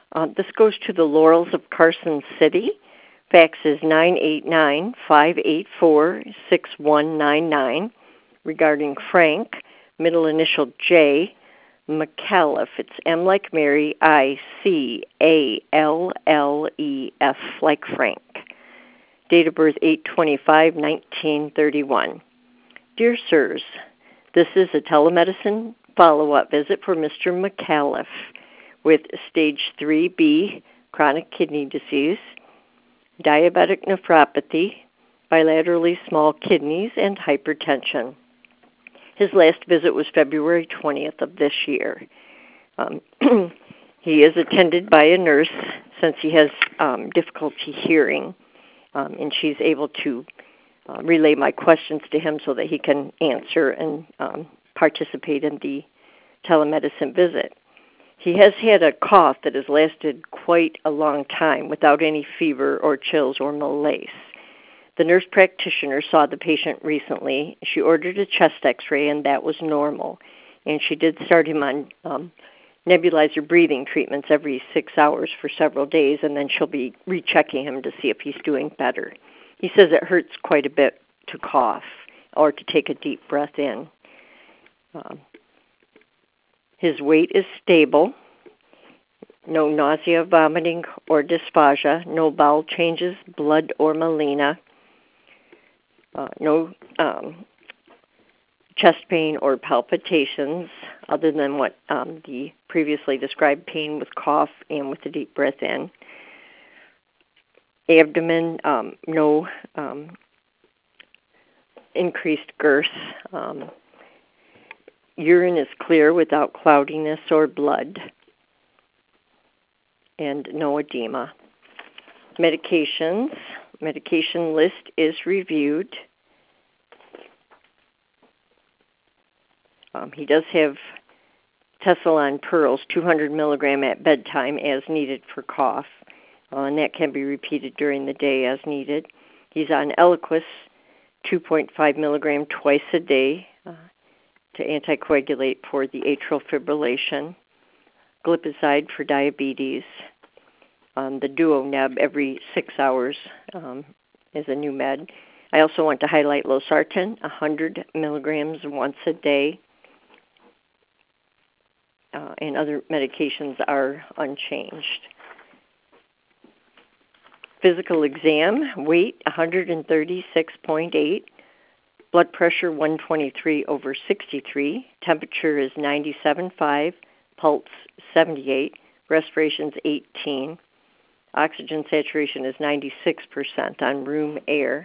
This goes to the Laurels of Carson City. Fax is 989-584-6199 regarding Frank, middle initial J, McAuliffe. It's M like Mary, I-C-A-L-L-E-F like Frank. Date of birth 8/25/1931. Dear Sirs, this is a telemedicine follow-up visit for Mr. McAuliffe with stage 3B chronic kidney disease, diabetic nephropathy, bilaterally small kidneys, and hypertension. His last visit was February 20th of this year. He is attended by a nurse since he has difficulty hearing, and she's able to relay my questions to him so that he can answer and participate in the telemedicine visit. He has had a cough that has lasted quite a long time without any fever or chills or malaise. The nurse practitioner saw the patient recently. She ordered a chest x-ray, and that was normal. And she did start him on nebulizer breathing treatments every 6 hours for several days, and then she'll be rechecking him to see if he's doing better. He says it hurts quite a bit to cough or to take a deep breath in. His weight is stable, no nausea, vomiting, or dysphagia, no bowel changes, blood, or melena, no chest pain or palpitations other than what the previously described pain with cough and with the deep breath in. Abdomen, no increased girth. Urine is clear without cloudiness or blood, and no edema. Medications. Medication list is reviewed. He does have Tessalon Pearls, 200 milligram at bedtime as needed for cough, and that can be repeated during the day as needed. He's on Eliquis, 2.5 milligram twice a day to anticoagulate for the atrial fibrillation, glipizide for diabetes, the Duo Neb every 6 hours is a new med. I also want to highlight losartan, 100 milligrams once a day, and other medications are unchanged. Physical exam, weight 136.8, blood pressure 123/63, temperature is 97.5, pulse 78, respiration's 18, oxygen saturation is 96% on room air.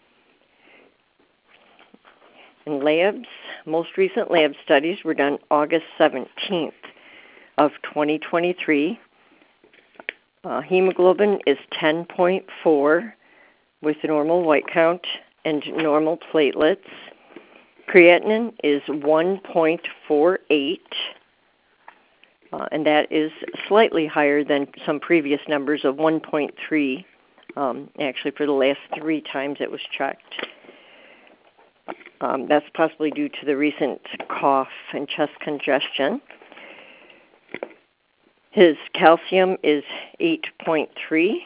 In labs, most recent lab studies were done August 17th of 2023. Hemoglobin is 10.4 with normal white count and normal platelets. Creatinine is 1.48, and that is slightly higher than some previous numbers of 1.3, actually for the last 3 times it was checked. That's possibly due to the recent cough and chest congestion. His calcium is 8.3.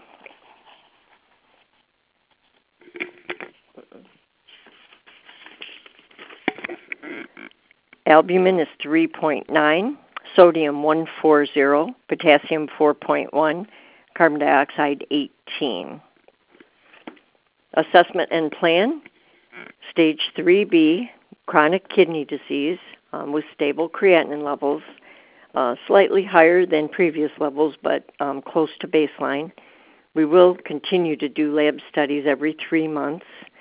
Albumin is 3.9, sodium 140, potassium 4.1, carbon dioxide 18. Assessment and plan, stage 3B, chronic kidney disease with stable creatinine levels, slightly higher than previous levels, but close to baseline. We will continue to do lab studies every 3 months.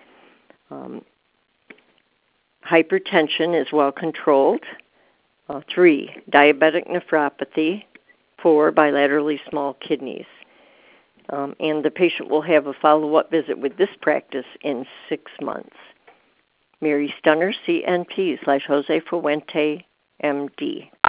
Hypertension is well controlled. 3, diabetic nephropathy. 4, bilaterally small kidneys. And the patient will have a follow-up visit with this practice in 6 months. Mary Stunner, CNP /Jose Fuente, MD.